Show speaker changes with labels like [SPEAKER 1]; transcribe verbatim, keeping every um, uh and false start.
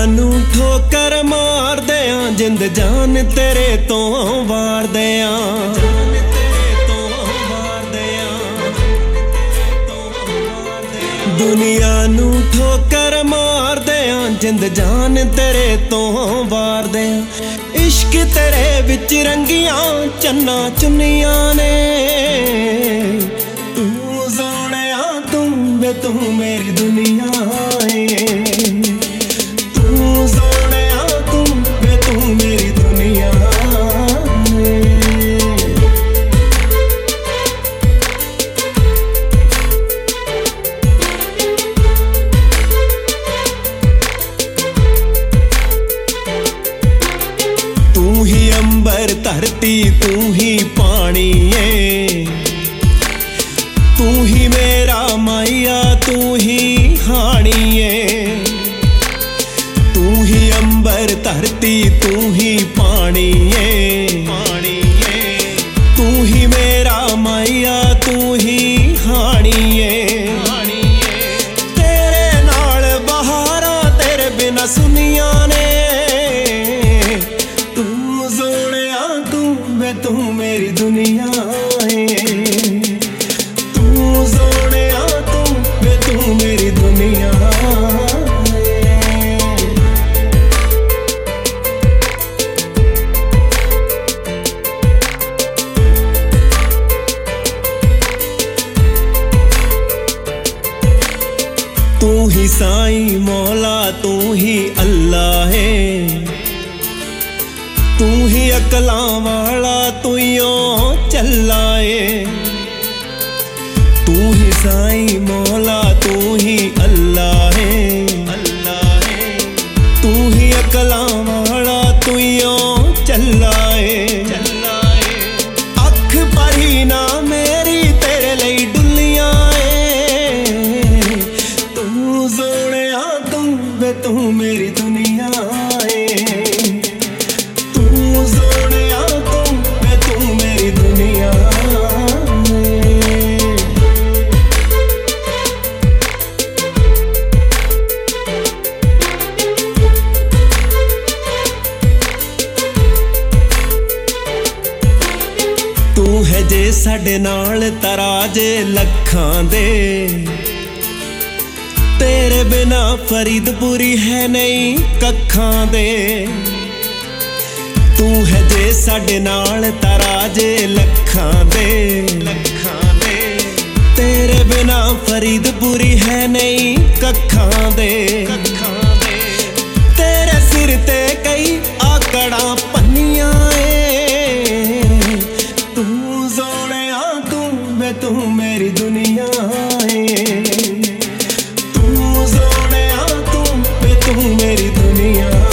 [SPEAKER 1] नू ठोकर मार दिया, जिंद जान तेरे तो वार दिया। दुनिया नू ठोकर मार दिया, जिंद जान तेरे तो वार दिया। इश्क तेरे विच रंगिया चन्ना चुनिया ने, तू सोहणिया तू वे तू मेरी दुनिया है। तू सोहणिया तू वे तू मेरी दुनिया है। तू ही अंबर धरती तू ही पानी है, तू ही मेरा माया तू ही हानी है। तू ही अंबर धरती तू ही पानी है, पानी है। तू ही मेरा माया तू ही हानी है, हानी है। तेरे नाल बहारा तेरे बिना सुनिया ने, तू सोहणिया तू वे तू मेरी दुनिया है। तू सोहणिया तू वे तू मेरी दुनिया है। तू ही साईं मौला तू ही अल्लाह है, तू ही अकलां वाला तू यो चला है। तू ही साईं मौला तू ही अल्लाह है, अल्लाह है। तू ही अकलां वाला तू यो चला है, चला है। अख भरी ना मेरी तेरे लई डुल्लियां है, तू सोहणिया तू वे तू मेरी दुनिया है। तू सोहणिया तू वे तू मेरी दुनिया है। तू है जे साडे नाल तराजे लखां दे, तेरे बिना फरीदपुरी है नहीं कखां दे। तू है जे साडे नाल तराजे लखां दे, लखां दे। तेरे बिना फरीदपुरी है नहीं कखां दे, कखां दे। तेरे सिर ते कई आकड़ा पन्नियां ए, तू सोहणिया तू वे तू मेरी दुनिया है। तू सोहणिया तू वे तू मेरी दुनिया।